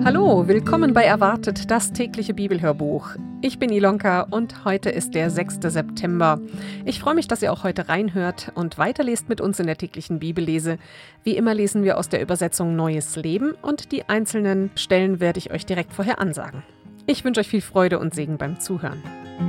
Hallo, willkommen bei Erwartet, das tägliche Bibelhörbuch. Ich bin Ilonka und heute ist der 6. September. Ich freue mich, dass ihr auch heute reinhört und weiterlest mit uns in der täglichen Bibellese. Wie immer lesen wir aus der Übersetzung Neues Leben und die einzelnen Stellen werde ich euch direkt vorher ansagen. Ich wünsche euch viel Freude und Segen beim Zuhören.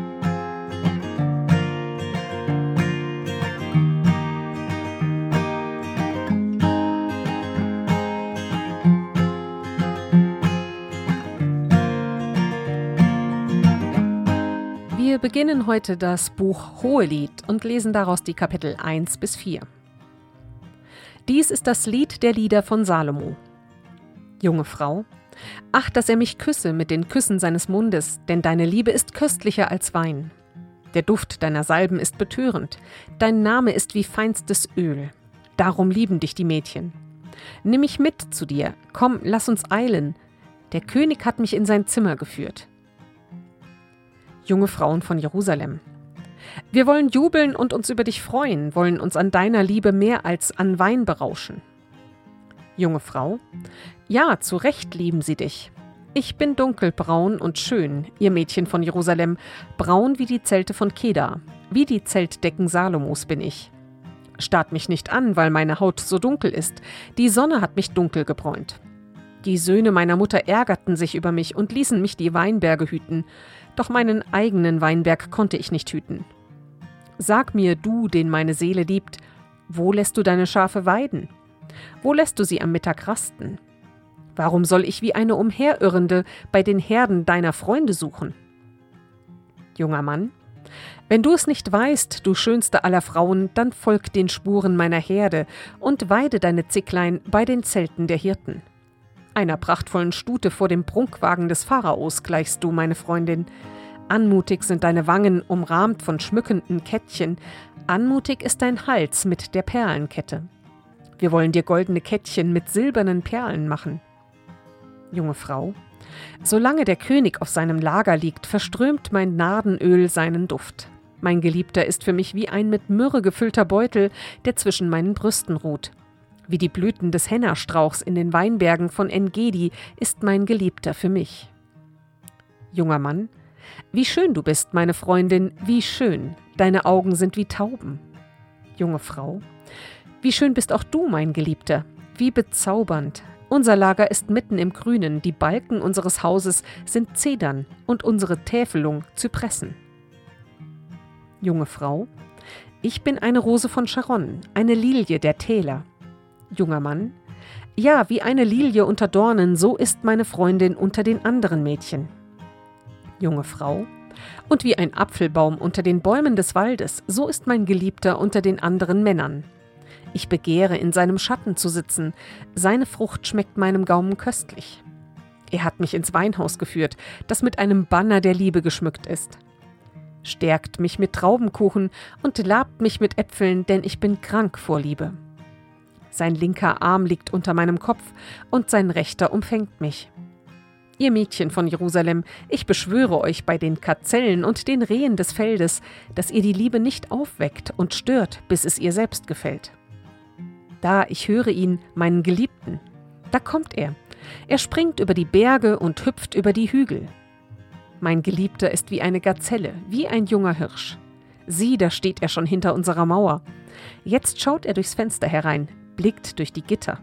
Wir beginnen heute das Buch Hohelied und lesen daraus die Kapitel 1 bis 4. Dies ist das Lied der Lieder von Salomo. Junge Frau, ach, dass er mich küsse mit den Küssen seines Mundes, denn deine Liebe ist köstlicher als Wein. Der Duft deiner Salben ist betörend, dein Name ist wie feinstes Öl. Darum lieben dich die Mädchen. Nimm mich mit zu dir, komm, lass uns eilen. Der König hat mich in sein Zimmer geführt. Junge Frauen von Jerusalem. Wir wollen jubeln und uns über dich freuen, wollen uns an deiner Liebe mehr als an Wein berauschen. Junge Frau, ja, zu Recht lieben sie dich. Ich bin dunkelbraun und schön, ihr Mädchen von Jerusalem, braun wie die Zelte von Kedar, wie die Zeltdecken Salomos bin ich. Starrt mich nicht an, weil meine Haut so dunkel ist, die Sonne hat mich dunkel gebräunt. Die Söhne meiner Mutter ärgerten sich über mich und ließen mich die Weinberge hüten, doch meinen eigenen Weinberg konnte ich nicht hüten. Sag mir, du, den meine Seele liebt, wo lässt du deine Schafe weiden? Wo lässt du sie am Mittag rasten? Warum soll ich wie eine Umherirrende bei den Herden deiner Freunde suchen? Junger Mann, wenn du es nicht weißt, du schönste aller Frauen, dann folg den Spuren meiner Herde und weide deine Zicklein bei den Zelten der Hirten. Einer prachtvollen Stute vor dem Prunkwagen des Pharaos gleichst du, meine Freundin. Anmutig sind deine Wangen, umrahmt von schmückenden Kettchen. Anmutig ist dein Hals mit der Perlenkette. Wir wollen dir goldene Kettchen mit silbernen Perlen machen. Junge Frau, solange der König auf seinem Lager liegt, verströmt mein Nardenöl seinen Duft. Mein Geliebter ist für mich wie ein mit Myrrhe gefüllter Beutel, der zwischen meinen Brüsten ruht. Wie die Blüten des Hennastrauchs in den Weinbergen von En-Gedi ist mein Geliebter für mich. Junger Mann, wie schön du bist, meine Freundin, wie schön, deine Augen sind wie Tauben. Junge Frau, wie schön bist auch du, mein Geliebter, wie bezaubernd. Unser Lager ist mitten im Grünen, die Balken unseres Hauses sind Zedern und unsere Täfelung Zypressen. Junge Frau, ich bin eine Rose von Sharon, eine Lilie der Täler. Junger Mann, ja, wie eine Lilie unter Dornen, so ist meine Freundin unter den anderen Mädchen. Junge Frau, und wie ein Apfelbaum unter den Bäumen des Waldes, so ist mein Geliebter unter den anderen Männern. Ich begehre, in seinem Schatten zu sitzen, seine Frucht schmeckt meinem Gaumen köstlich. Er hat mich ins Weinhaus geführt, das mit einem Banner der Liebe geschmückt ist. Stärkt mich mit Traubenkuchen und labt mich mit Äpfeln, denn ich bin krank vor Liebe. Sein linker Arm liegt unter meinem Kopf und sein rechter umfängt mich. Ihr Mädchen von Jerusalem, ich beschwöre euch bei den Gazellen und den Rehen des Feldes, dass ihr die Liebe nicht aufweckt und stört, bis es ihr selbst gefällt. Da, ich höre ihn, meinen Geliebten. Da kommt er. Er springt über die Berge und hüpft über die Hügel. Mein Geliebter ist wie eine Gazelle, wie ein junger Hirsch. Sieh, da steht er schon hinter unserer Mauer. Jetzt schaut er durchs Fenster herein, blickt durch die Gitter.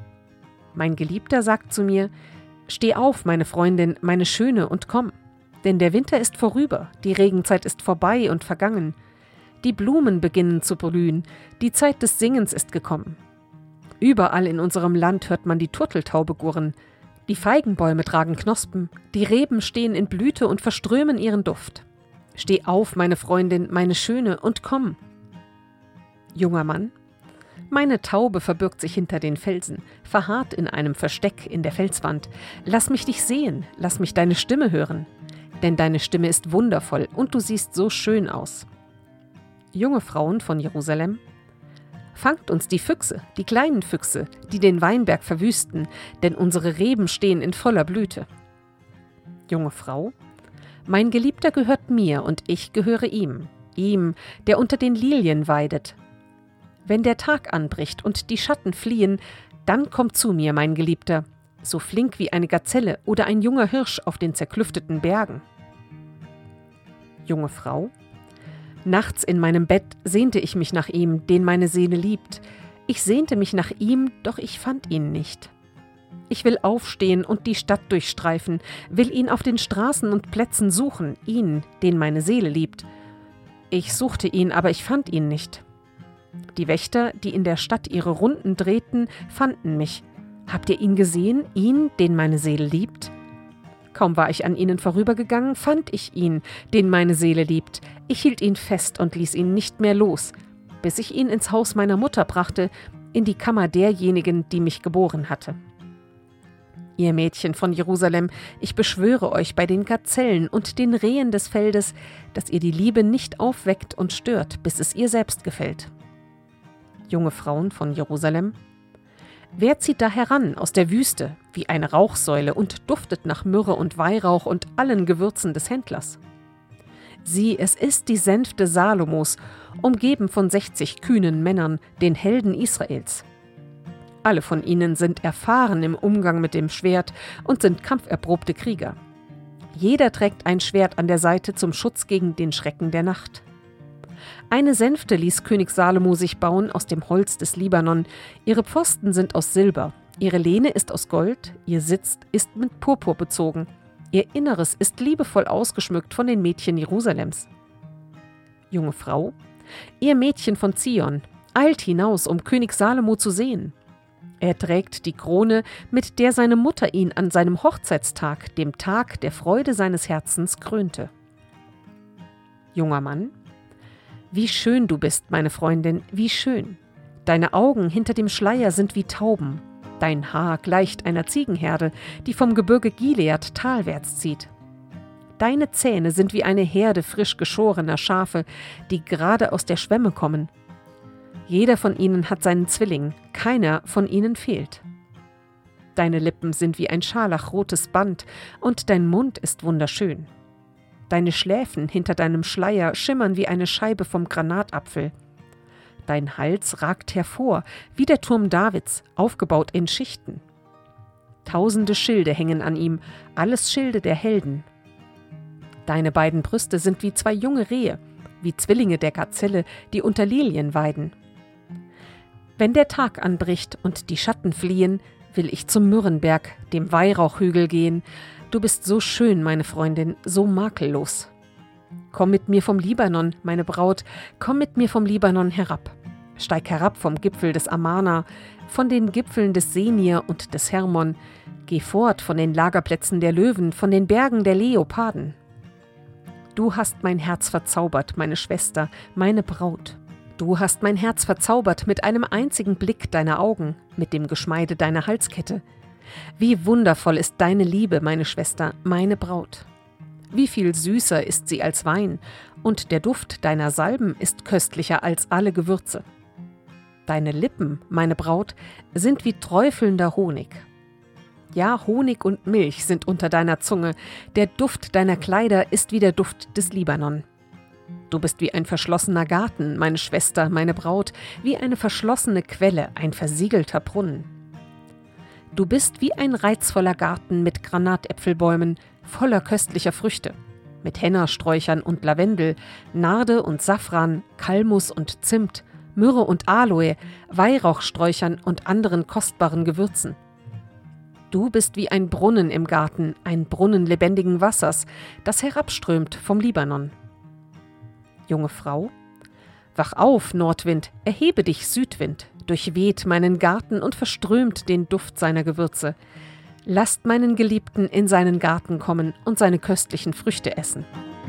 Mein Geliebter sagt zu mir, steh auf, meine Freundin, meine Schöne, und komm. Denn der Winter ist vorüber, die Regenzeit ist vorbei und vergangen. Die Blumen beginnen zu blühen, die Zeit des Singens ist gekommen. Überall in unserem Land hört man die Turteltaube gurren. Die Feigenbäume tragen Knospen, die Reben stehen in Blüte und verströmen ihren Duft. Steh auf, meine Freundin, meine Schöne, und komm. Junger Mann, meine Taube verbirgt sich hinter den Felsen, verharrt in einem Versteck in der Felswand. Lass mich dich sehen, lass mich deine Stimme hören, denn deine Stimme ist wundervoll und du siehst so schön aus. Junge Frauen von Jerusalem, fangt uns die Füchse, die kleinen Füchse, die den Weinberg verwüsten, denn unsere Reben stehen in voller Blüte. Junge Frau, mein Geliebter gehört mir und ich gehöre ihm, der unter den Lilien weidet. Wenn der Tag anbricht und die Schatten fliehen, dann komm zu mir, mein Geliebter. so flink wie eine Gazelle oder ein junger Hirsch auf den zerklüfteten Bergen. Junge Frau: Nachts in meinem Bett sehnte ich mich nach ihm, den meine Seele liebt. Ich sehnte mich nach ihm, doch ich fand ihn nicht. Ich will aufstehen und die Stadt durchstreifen, will ihn auf den Straßen und Plätzen suchen, ihn, den meine Seele liebt. Ich suchte ihn, aber ich fand ihn nicht. Die Wächter, die in der Stadt ihre Runden drehten, fanden mich. Habt ihr ihn gesehen, ihn, den meine Seele liebt? Kaum war ich an ihnen vorübergegangen, fand ich ihn, den meine Seele liebt. Ich hielt ihn fest und ließ ihn nicht mehr los, bis ich ihn ins Haus meiner Mutter brachte, in die Kammer derjenigen, die mich geboren hatte. Ihr Mädchen von Jerusalem, ich beschwöre euch bei den Gazellen und den Rehen des Feldes, dass ihr die Liebe nicht aufweckt und stört, bis es ihr selbst gefällt. Junge Frauen von Jerusalem: Wer zieht da heran aus der Wüste, wie eine Rauchsäule, und duftet nach Myrrhe und Weihrauch und allen Gewürzen des Händlers? Sieh, es ist die Sänfte Salomos, umgeben von 60 kühnen Männern, den Helden Israels. Alle von ihnen sind erfahren im Umgang mit dem Schwert und sind kampferprobte Krieger. Jeder trägt ein Schwert an der Seite zum Schutz gegen den Schrecken der Nacht. Eine Sänfte ließ König Salomo sich bauen aus dem Holz des Libanon. Ihre Pfosten sind aus Silber, ihre Lehne ist aus Gold, ihr Sitz ist mit Purpur bezogen. Ihr Inneres ist liebevoll ausgeschmückt von den Mädchen Jerusalems. Junge Frau: Ihr Mädchen von Zion, eilt hinaus, um König Salomo zu sehen. Er trägt die Krone, mit der seine Mutter ihn an seinem Hochzeitstag, dem Tag der Freude seines Herzens, krönte. Junger Mann: Wie schön du bist, meine Freundin, wie schön. Deine Augen hinter dem Schleier sind wie Tauben. Dein Haar gleicht einer Ziegenherde, die vom Gebirge Gilead talwärts zieht. Deine Zähne sind wie eine Herde frisch geschorener Schafe, die gerade aus der Schwemme kommen. Jeder von ihnen hat seinen Zwilling, keiner von ihnen fehlt. Deine Lippen sind wie ein scharlachrotes Band und dein Mund ist wunderschön. Deine Schläfen hinter deinem Schleier schimmern wie eine Scheibe vom Granatapfel. Dein Hals ragt hervor, wie der Turm Davids, aufgebaut in Schichten. Tausende Schilde hängen an ihm, alles Schilde der Helden. Deine beiden Brüste sind wie zwei junge Rehe, wie Zwillinge der Gazelle, die unter Lilien weiden. Wenn der Tag anbricht und die Schatten fliehen, will ich zum Myrrhenberg, dem Weihrauchhügel gehen. Du bist so schön, meine Freundin, so makellos. Komm mit mir vom Libanon, meine Braut, komm mit mir vom Libanon herab. Steig herab vom Gipfel des Amana, von den Gipfeln des Senir und des Hermon. Geh fort von den Lagerplätzen der Löwen, von den Bergen der Leoparden. Du hast mein Herz verzaubert, meine Schwester, meine Braut. Du hast mein Herz verzaubert mit einem einzigen Blick deiner Augen, mit dem Geschmeide deiner Halskette. Wie wundervoll ist deine Liebe, meine Schwester, meine Braut. Wie viel süßer ist sie als Wein, und der Duft deiner Salben ist köstlicher als alle Gewürze. Deine Lippen, meine Braut, sind wie träufelnder Honig. Ja, Honig und Milch sind unter deiner Zunge, der Duft deiner Kleider ist wie der Duft des Libanon. Du bist wie ein verschlossener Garten, meine Schwester, meine Braut, wie eine verschlossene Quelle, ein versiegelter Brunnen. Du bist wie ein reizvoller Garten mit Granatäpfelbäumen, voller köstlicher Früchte, mit Hennasträuchern und Lavendel, Narde und Safran, Kalmus und Zimt, Myrrhe und Aloe, Weihrauchsträuchern und anderen kostbaren Gewürzen. Du bist wie ein Brunnen im Garten, ein Brunnen lebendigen Wassers, das herabströmt vom Libanon. Junge Frau: Wach auf, Nordwind, erhebe dich, Südwind, durchweht meinen Garten und verströmt den Duft seiner Gewürze. Lasst meinen Geliebten in seinen Garten kommen und seine köstlichen Früchte essen.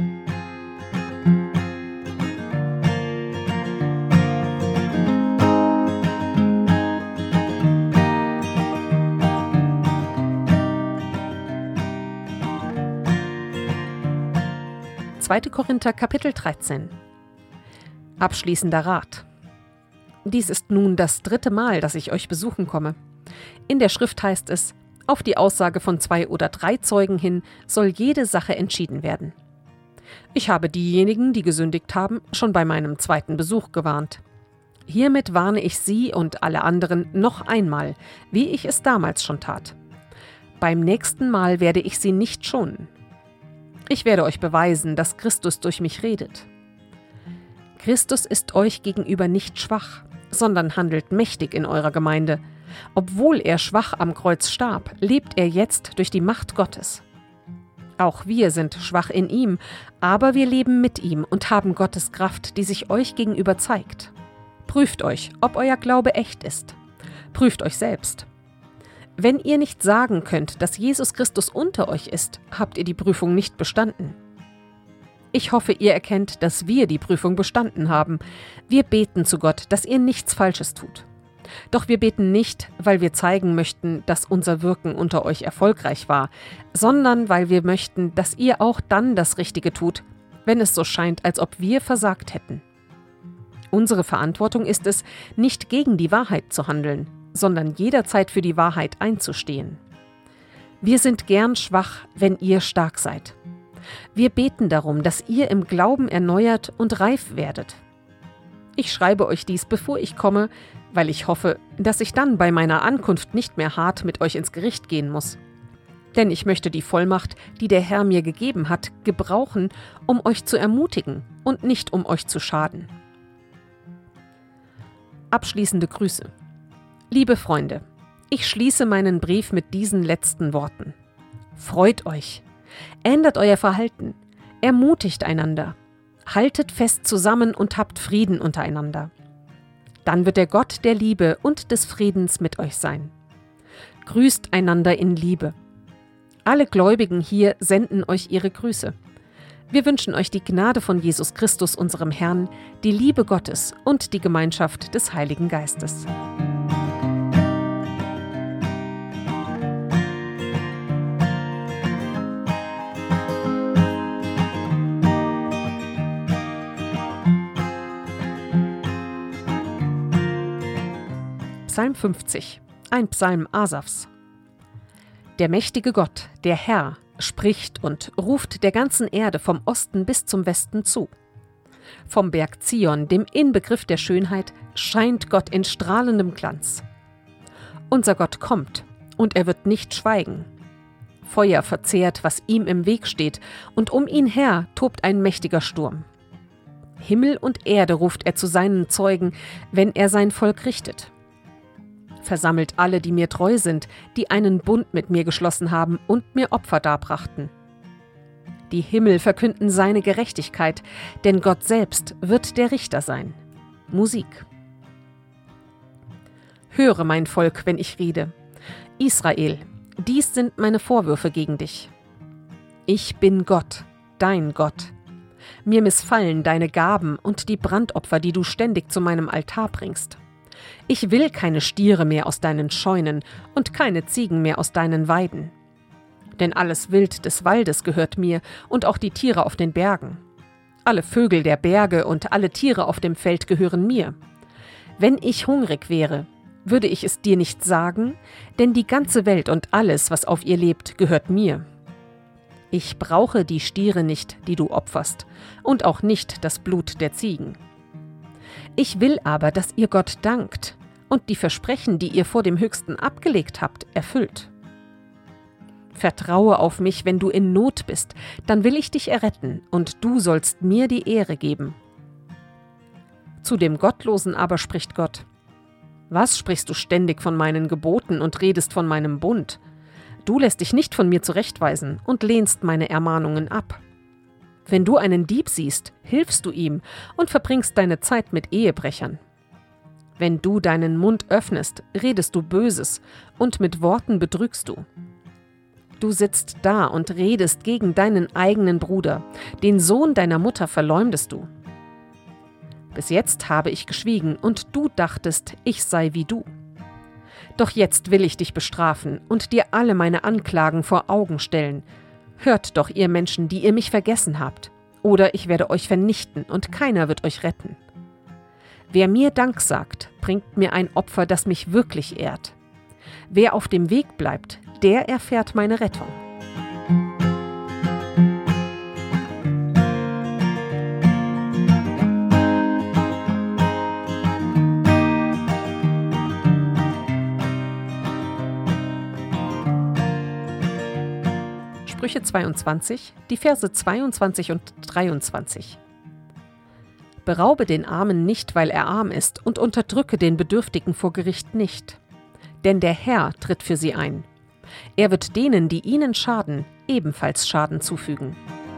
Zweite Korinther, Kapitel 13. Abschließender Rat. Dies ist nun das 3. Mal, dass ich euch besuchen komme. In der Schrift heißt es: Auf die Aussage von 2 oder 3 Zeugen hin soll jede Sache entschieden werden. Ich habe diejenigen, die gesündigt haben, schon bei meinem 2. Besuch gewarnt. Hiermit warne ich Sie und alle anderen noch einmal, wie ich es damals schon tat. Beim nächsten Mal werde ich sie nicht schonen. Ich werde euch beweisen, dass Christus durch mich redet. Christus ist euch gegenüber nicht schwach, sondern handelt mächtig in eurer Gemeinde. Obwohl er schwach am Kreuz starb, lebt er jetzt durch die Macht Gottes. Auch wir sind schwach in ihm, aber wir leben mit ihm und haben Gottes Kraft, die sich euch gegenüber zeigt. Prüft euch, ob euer Glaube echt ist. Prüft euch selbst. Wenn ihr nicht sagen könnt, dass Jesus Christus unter euch ist, habt ihr die Prüfung nicht bestanden. Ich hoffe, ihr erkennt, dass wir die Prüfung bestanden haben. Wir beten zu Gott, dass ihr nichts Falsches tut. Doch wir beten nicht, weil wir zeigen möchten, dass unser Wirken unter euch erfolgreich war, sondern weil wir möchten, dass ihr auch dann das Richtige tut, wenn es so scheint, als ob wir versagt hätten. Unsere Verantwortung ist es, nicht gegen die Wahrheit zu handeln, sondern jederzeit für die Wahrheit einzustehen. Wir sind gern schwach, wenn ihr stark seid. Wir beten darum, dass ihr im Glauben erneuert und reif werdet. Ich schreibe euch dies, bevor ich komme, weil ich hoffe, dass ich dann bei meiner Ankunft nicht mehr hart mit euch ins Gericht gehen muss. Denn ich möchte die Vollmacht, die der Herr mir gegeben hat, gebrauchen, um euch zu ermutigen und nicht um euch zu schaden. Abschließende Grüße. Liebe Freunde, ich schließe meinen Brief mit diesen letzten Worten. Freut euch, ändert euer Verhalten, ermutigt einander, haltet fest zusammen und habt Frieden untereinander. Dann wird der Gott der Liebe und des Friedens mit euch sein. Grüßt einander in Liebe. Alle Gläubigen hier senden euch ihre Grüße. Wir wünschen euch die Gnade von Jesus Christus, unserem Herrn, die Liebe Gottes und die Gemeinschaft des Heiligen Geistes. Psalm 50, ein Psalm Asafs. Der mächtige Gott, der Herr, spricht und ruft der ganzen Erde vom Osten bis zum Westen zu. Vom Berg Zion, dem Inbegriff der Schönheit, scheint Gott in strahlendem Glanz. Unser Gott kommt, und er wird nicht schweigen. Feuer verzehrt, was ihm im Weg steht, und um ihn her tobt ein mächtiger Sturm. Himmel und Erde ruft er zu seinen Zeugen, wenn er sein Volk richtet. Versammelt alle, die mir treu sind, die einen Bund mit mir geschlossen haben und mir Opfer darbrachten. Die Himmel verkünden seine Gerechtigkeit, denn Gott selbst wird der Richter sein. Musik. Höre, mein Volk, wenn ich rede. Israel, dies sind meine Vorwürfe gegen dich. Ich bin Gott, dein Gott. Mir missfallen deine Gaben und die Brandopfer, die du ständig zu meinem Altar bringst. Ich will keine Stiere mehr aus deinen Scheunen und keine Ziegen mehr aus deinen Weiden. Denn alles Wild des Waldes gehört mir und auch die Tiere auf den Bergen. Alle Vögel der Berge und alle Tiere auf dem Feld gehören mir. Wenn ich hungrig wäre, würde ich es dir nicht sagen, denn die ganze Welt und alles, was auf ihr lebt, gehört mir. Ich brauche die Stiere nicht, die du opferst, und auch nicht das Blut der Ziegen. Ich will aber, dass ihr Gott dankt und die Versprechen, die ihr vor dem Höchsten abgelegt habt, erfüllt. Vertraue auf mich, wenn du in Not bist, dann will ich dich erretten, und du sollst mir die Ehre geben. Zu dem Gottlosen aber spricht Gott: Was sprichst du ständig von meinen Geboten und redest von meinem Bund? Du lässt dich nicht von mir zurechtweisen und lehnst meine Ermahnungen ab. Wenn du einen Dieb siehst, hilfst du ihm und verbringst deine Zeit mit Ehebrechern. Wenn du deinen Mund öffnest, redest du Böses und mit Worten betrügst du. Du sitzt da und redest gegen deinen eigenen Bruder, den Sohn deiner Mutter verleumdest du. Bis jetzt habe ich geschwiegen und du dachtest, ich sei wie du. Doch jetzt will ich dich bestrafen und dir alle meine Anklagen vor Augen stellen. Hört doch, ihr Menschen, die ihr mich vergessen habt, oder ich werde euch vernichten und keiner wird euch retten. Wer mir Dank sagt, bringt mir ein Opfer, das mich wirklich ehrt. Wer auf dem Weg bleibt, der erfährt meine Rettung. Sprüche 22, die Verse 22 und 23. Beraube den Armen nicht, weil er arm ist, und unterdrücke den Bedürftigen vor Gericht nicht. Denn der Herr tritt für sie ein. Er wird denen, die ihnen schaden, ebenfalls Schaden zufügen.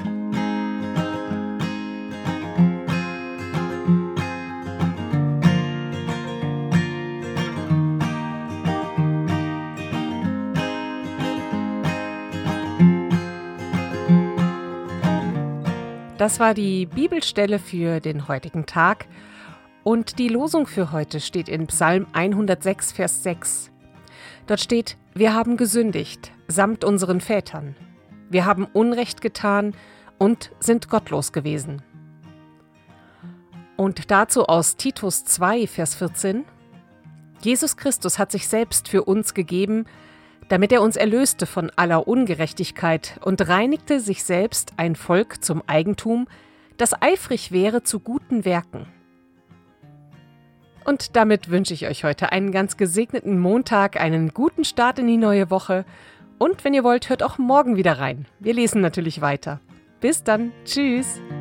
Das war die Bibelstelle für den heutigen Tag und die Losung für heute steht in Psalm 106, Vers 6. Dort steht: Wir haben gesündigt, samt unseren Vätern. Wir haben Unrecht getan und sind gottlos gewesen. Und dazu aus Titus 2, Vers 14. Jesus Christus hat sich selbst für uns gegeben, damit er uns erlöste von aller Ungerechtigkeit und reinigte sich selbst ein Volk zum Eigentum, das eifrig wäre zu guten Werken. Und damit wünsche ich euch heute einen ganz gesegneten Montag, einen guten Start in die neue Woche und wenn ihr wollt, hört auch morgen wieder rein. Wir lesen natürlich weiter. Bis dann, tschüss!